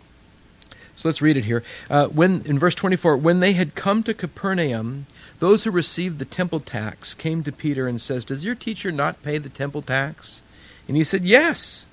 So let's read it here. Uh, when in verse twenty-four, when they had come to Capernaum, those who received the temple tax came to Peter and says, does your teacher not pay the temple tax? And he said, yes.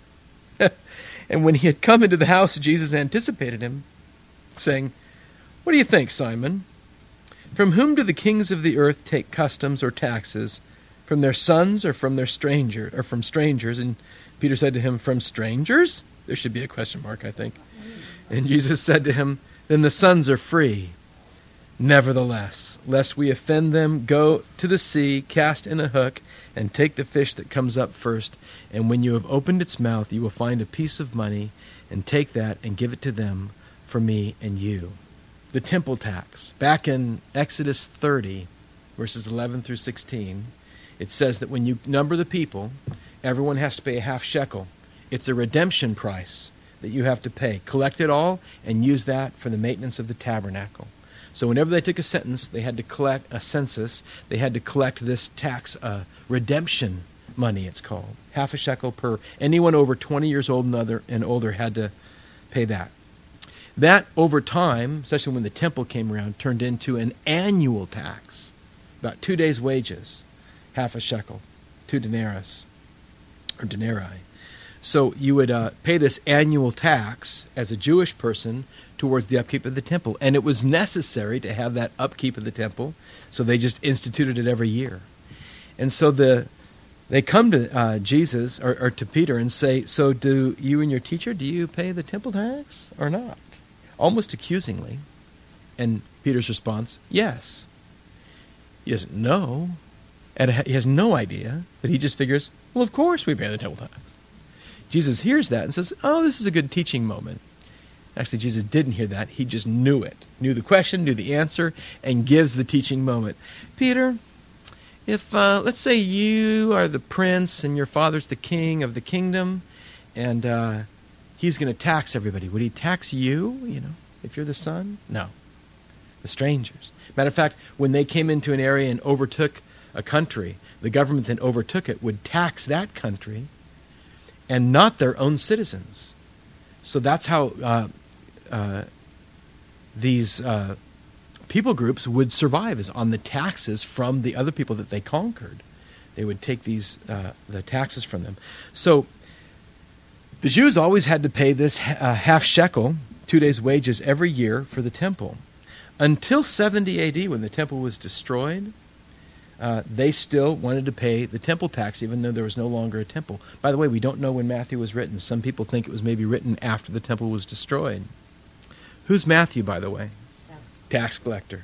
And when he had come into the house, Jesus anticipated him, saying, what do you think, Simon? From whom do the kings of the earth take customs or taxes? From their sons or from their strangers or from strangers? And Peter said to him, from strangers? There should be a question mark, I think. And Jesus said to him, then the sons are free. Nevertheless, lest we offend them, go to the sea, cast in a hook, and take the fish that comes up first. And when you have opened its mouth, you will find a piece of money, and take that and give it to them for me and you. The temple tax. Back in Exodus thirty, verses eleven through sixteen, it says that when you number the people, everyone has to pay a half shekel. It's a redemption price that you have to pay. Collect it all and use that for the maintenance of the tabernacle. So whenever they took a sentence, they had to collect a census. They had to collect this tax, uh, redemption money, it's called. Half a shekel per. Anyone over twenty years old and, other, and older had to pay that. That, over time, especially when the temple came around, turned into an annual tax. About two days' wages. Half a shekel. Two denarius. Or denarii. So you would uh, pay this annual tax as a Jewish person towards the upkeep of the temple. And it was necessary to have that upkeep of the temple, so they just instituted it every year. And so the they come to uh, Jesus, or, or to Peter, and say, so do you and your teacher, do you pay the temple tax or not? Almost accusingly. And Peter's response, yes. He doesn't know, and he has no idea, but he just figures, well, of course we pay the temple tax. Jesus hears that and says, oh, this is a good teaching moment. Actually, Jesus didn't hear that. He just knew it. Knew the question, knew the answer, and gives the teaching moment. Peter, if, uh, let's say you are the prince and your father's the king of the kingdom, and uh, he's going to tax everybody. Would he tax you, you know, if you're the son? No. The strangers. Matter of fact, when they came into an area and overtook a country, the government that overtook it would tax that country and not their own citizens. So that's how uh, uh, these uh, people groups would survive, is on the taxes from the other people that they conquered. They would take these uh, the taxes from them. So the Jews always had to pay this uh, half shekel, two days' wages, every year for the temple. Until seventy A D, when the temple was destroyed, uh, they still wanted to pay the temple tax, even though there was no longer a temple. By the way, we don't know when Matthew was written. Some people think it was maybe written after the temple was destroyed. Who's Matthew, by the way? Tax, tax collector.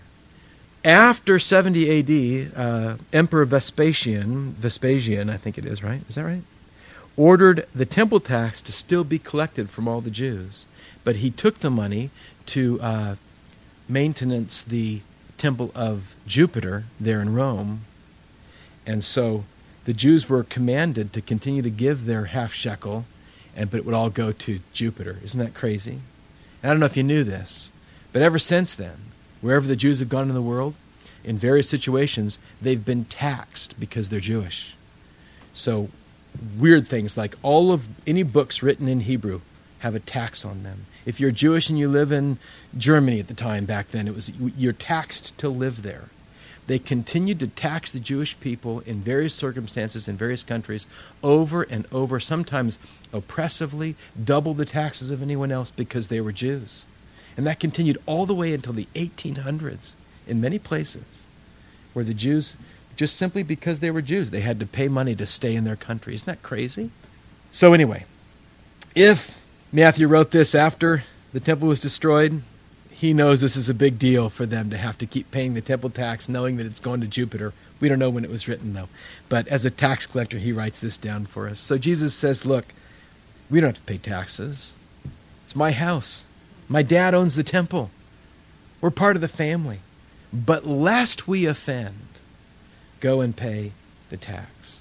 After seventy A D, uh, Emperor Vespasian, Vespasian, I think it is, right? Is that right? Ordered the temple tax to still be collected from all the Jews. But he took the money to uh, maintenance the temple of Jupiter there in Rome. And so the Jews were commanded to continue to give their half shekel, and but it would all go to Jupiter. Isn't that crazy? And I don't know if you knew this, but ever since then, wherever the Jews have gone in the world, in various situations, they've been taxed because they're Jewish. So weird things like all of any books written in Hebrew have a tax on them. If you're Jewish and you live in Germany at the time back then, it was you're taxed to live there. They continued to tax the Jewish people in various circumstances in various countries over and over, sometimes oppressively, double the taxes of anyone else because they were Jews. And that continued all the way until the eighteen hundreds in many places, where the Jews, just simply because they were Jews, they had to pay money to stay in their country. Isn't that crazy? So anyway, if Matthew wrote this after the temple was destroyed, he knows this is a big deal for them to have to keep paying the temple tax, knowing that it's going to Jupiter. We don't know when it was written, though. But as a tax collector, he writes this down for us. So Jesus says, look, we don't have to pay taxes. It's my house. My dad owns the temple. We're part of the family. But lest we offend, go and pay the tax.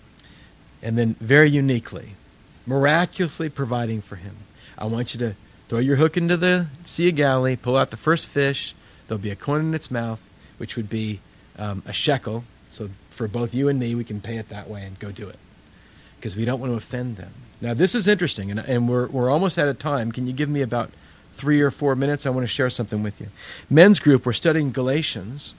And then very uniquely, miraculously providing for him, I want you to throw your hook into the Sea of Galilee, pull out the first fish. There'll be a coin in its mouth, which would be um, a shekel. So for both you and me, we can pay it that way and go do it, because we don't want to offend them. Now, this is interesting, and, and we're we're almost out of time. Can you give me about three or four minutes? I want to share something with you. Men's group, we're studying Galatians.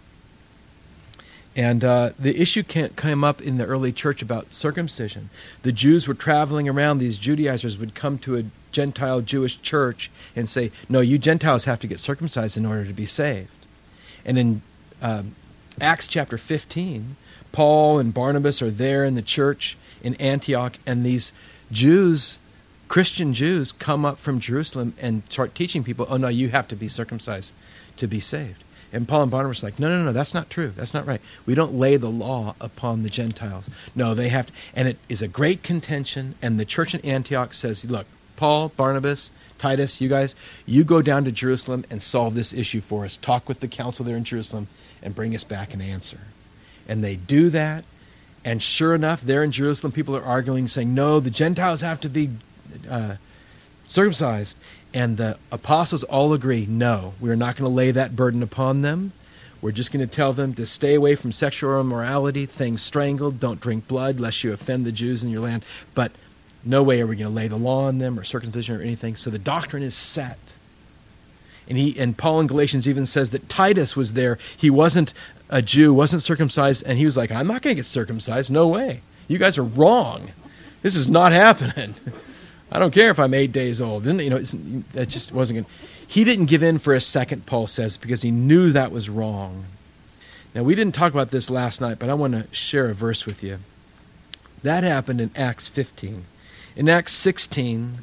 And uh, the issue came up in the early church about circumcision. The Jews were traveling around. These Judaizers would come to a Gentile Jewish church and say, no, you Gentiles have to get circumcised in order to be saved. And in um, Acts chapter fifteen, Paul and Barnabas are there in the church in Antioch, and these Jews, Christian Jews, come up from Jerusalem and start teaching people, oh no, you have to be circumcised to be saved. And Paul and Barnabas are like, no, no, no, that's not true. That's not right. We don't lay the law upon the Gentiles. No, they have to. And it is a great contention. And the church in Antioch says, look, Paul, Barnabas, Titus, you guys, you go down to Jerusalem and solve this issue for us. Talk with the council there in Jerusalem and bring us back an answer. And they do that. And sure enough, there in Jerusalem, people are arguing, saying, no, the Gentiles have to be uh, circumcised. And the apostles all agree, no, we're not going to lay that burden upon them. We're just going to tell them to stay away from sexual immorality, things strangled, don't drink blood, lest you offend the Jews in your land. But no way are we going to lay the law on them or circumcision or anything. So the doctrine is set. And he and Paul in Galatians even says that Titus was there. He wasn't a Jew, wasn't circumcised, and he was like, I'm not going to get circumcised. No way. You guys are wrong. This is not happening. I don't care if I'm eight days old. You know, it just wasn't good. He didn't give in for a second, Paul says, because he knew that was wrong. Now, we didn't talk about this last night, but I want to share a verse with you. That happened in Acts fifteen. In Acts sixteen,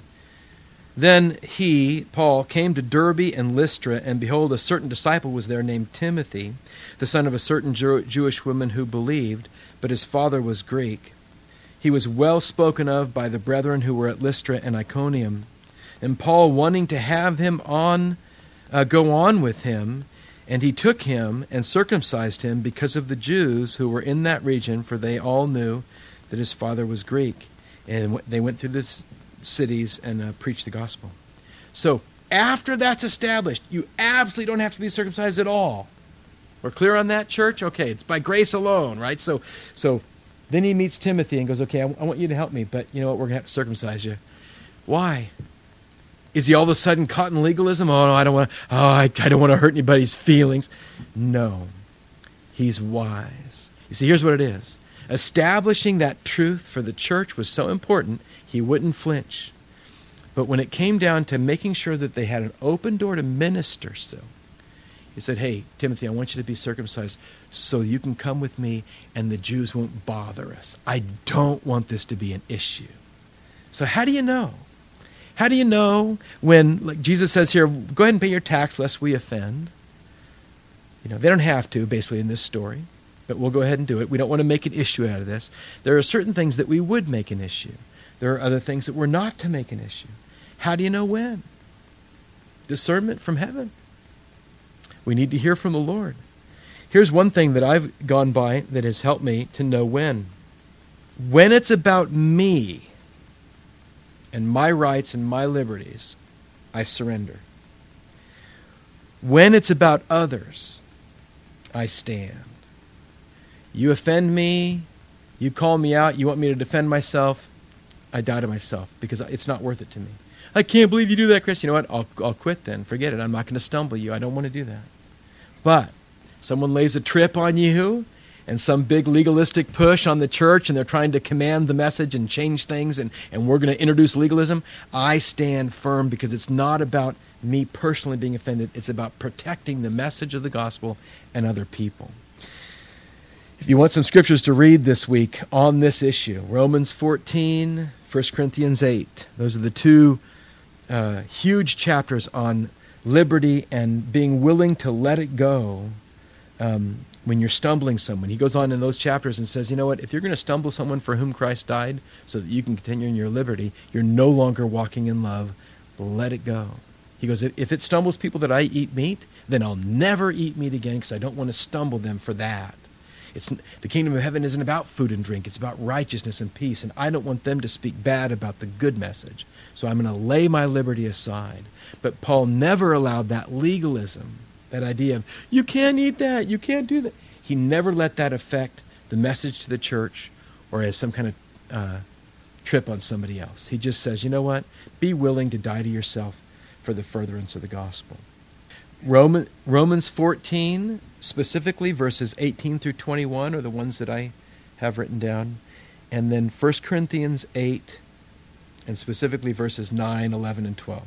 then he, Paul, came to Derbe and Lystra, and behold, a certain disciple was there named Timothy, the son of a certain Jew- Jewish woman who believed, but his father was Greek. He was well spoken of by the brethren who were at Lystra and Iconium. And Paul, wanting to have him on, uh, go on with him, and he took him and circumcised him because of the Jews who were in that region, for they all knew that his father was Greek. And they went through this cities and uh, preach the gospel. So after that's established, you absolutely don't have to be circumcised at all. We're clear on that, church? Okay, it's by grace alone, right? So so then he meets Timothy and goes, okay, I, w- I want you to help me, but you know what? We're going to have to circumcise you. Why? Is he all of a sudden caught in legalism? Oh, no, I don't want to, oh, I, I don't want to hurt anybody's feelings. No, he's wise. You see, here's what it is. Establishing that truth for the church was so important, he wouldn't flinch. But when it came down to making sure that they had an open door to minister still, he said, hey, Timothy, I want you to be circumcised so you can come with me and the Jews won't bother us. I don't want this to be an issue. So how do you know? How do you know when, like Jesus says here, go ahead and pay your tax lest we offend? You know, they don't have to, basically, in this story, but we'll go ahead and do it. We don't want to make an issue out of this. There are certain things that we would make an issue. There are other things that we're not to make an issue. How do you know when? Discernment from heaven. We need to hear from the Lord. Here's one thing that I've gone by that has helped me to know when. When it's about me and my rights and my liberties, I surrender. When it's about others, I stand. You offend me, you call me out, you want me to defend myself, I die to myself because it's not worth it to me. I can't believe you do that, Chris. You know what? I'll, I'll quit then. Forget it. I'm not going to stumble you. I don't want to do that. But someone lays a trip on you and some big legalistic push on the church and they're trying to command the message and change things and, and we're going to introduce legalism, I stand firm because it's not about me personally being offended. It's about protecting the message of the gospel and other people. If you want some scriptures to read this week on this issue, Romans fourteen, First Corinthians eight. Those are the two uh, huge chapters on liberty and being willing to let it go um, when you're stumbling someone. He goes on in those chapters and says, you know what, if you're going to stumble someone for whom Christ died so that you can continue in your liberty, you're no longer walking in love. Let it go. He goes, if it stumbles people that I eat meat, then I'll never eat meat again because I don't want to stumble them for that. It's, the kingdom of heaven isn't about food and drink. It's about righteousness and peace. And I don't want them to speak bad about the good message. So I'm going to lay my liberty aside. But Paul never allowed that legalism, that idea of, you can't eat that, you can't do that. He never let that affect the message to the church or as some kind of uh, trip on somebody else. He just says, you know what? Be willing to die to yourself for the furtherance of the gospel. Roman, Romans fourteen, specifically verses eighteen through twenty-one are the ones that I have written down. And then First Corinthians eight, and specifically verses nine, eleven, and twelve.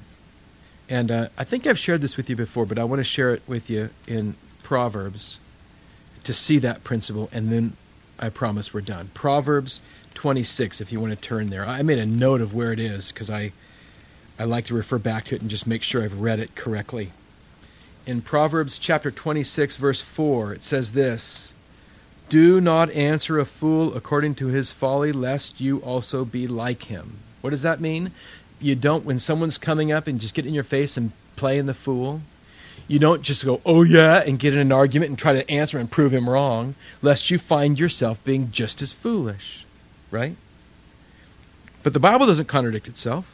And uh, I think I've shared this with you before, but I want to share it with you in Proverbs to see that principle, and then I promise we're done. Proverbs twenty-six, if you want to turn there. I made a note of where it is because I, I like to refer back to it and just make sure I've read it correctly. In Proverbs chapter twenty-six, verse four, it says this, do not answer a fool according to his folly, lest you also be like him. What does that mean? You don't, when someone's coming up and just get in your face and playing the fool, you don't just go, oh yeah, and get in an argument and try to answer and prove him wrong, lest you find yourself being just as foolish, right? But the Bible doesn't contradict itself.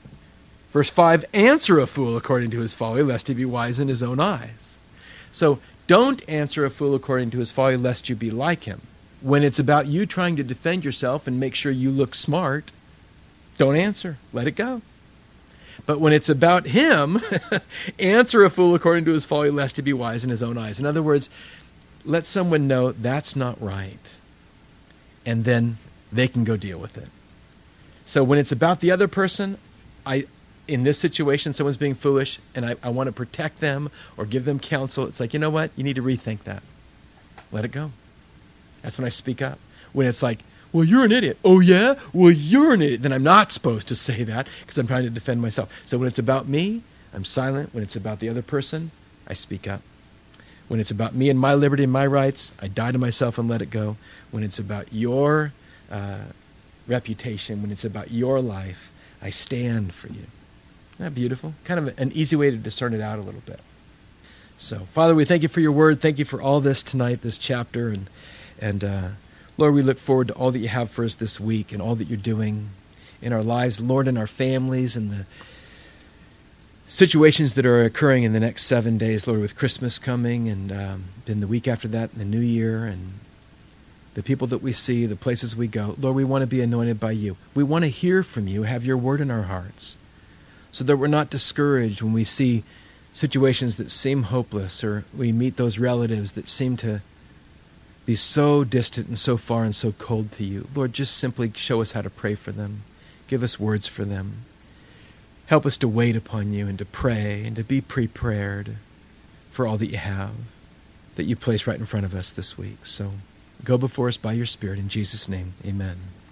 Verse five, answer a fool according to his folly, lest he be wise in his own eyes. So don't answer a fool according to his folly, lest you be like him. When it's about you trying to defend yourself and make sure you look smart, don't answer. Let it go. But when it's about him, answer a fool according to his folly, lest he be wise in his own eyes. In other words, let someone know that's not right. And then they can go deal with it. So when it's about the other person, I... in this situation, someone's being foolish, and I, I want to protect them or give them counsel. It's like, you know what? You need to rethink that. Let it go. That's when I speak up. When it's like, well, you're an idiot. Oh, yeah? Well, you're an idiot. Then I'm not supposed to say that because I'm trying to defend myself. So when it's about me, I'm silent. When it's about the other person, I speak up. When it's about me and my liberty and my rights, I die to myself and let it go. When it's about your uh, reputation, when it's about your life, I stand for you. Isn't that beautiful? Kind of an easy way to discern it out a little bit. So, Father, we thank you for your word. Thank you for all this tonight, this chapter. And, and uh, Lord, we look forward to all that you have for us this week and all that you're doing. in our lives, Lord, in our families, and the situations that are occurring in the next seven days, Lord, with Christmas coming, and um, then the week after that, and the new year, and the people that we see, the places we go. Lord, we want to be anointed by you. We want to hear from you, have your word in our hearts, so that we're not discouraged when we see situations that seem hopeless, or we meet those relatives that seem to be so distant and so far and so cold to you. Lord, just simply show us how to pray for them. Give us words for them. Help us to wait upon you and to pray and to be prepared for all that you have, that you place right in front of us this week. So go before us by your Spirit. In Jesus' name, amen.